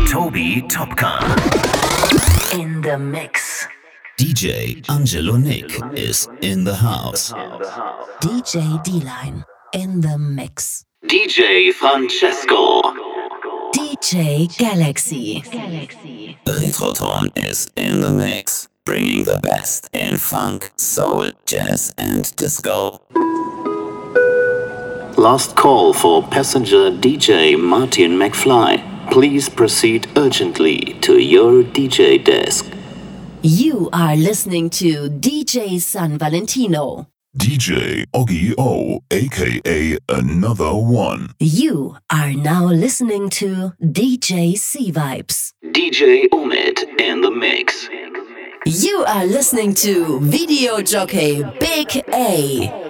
Toby Topka. In the mix. DJ Angelo Nick is in the house. DJ D-Line in the mix. DJ Francesco. DJ Galaxy. Retroton is in the mix, bringing the best in funk, soul, jazz and disco. Last call for passenger DJ Martin McFly. Please proceed urgently to your DJ desk. You are listening to DJ San Valentino. DJ Oggy O, aka Another One. You are now listening to DJ C-Vibes. DJ Omid in the mix. You are listening to video jockey Big A.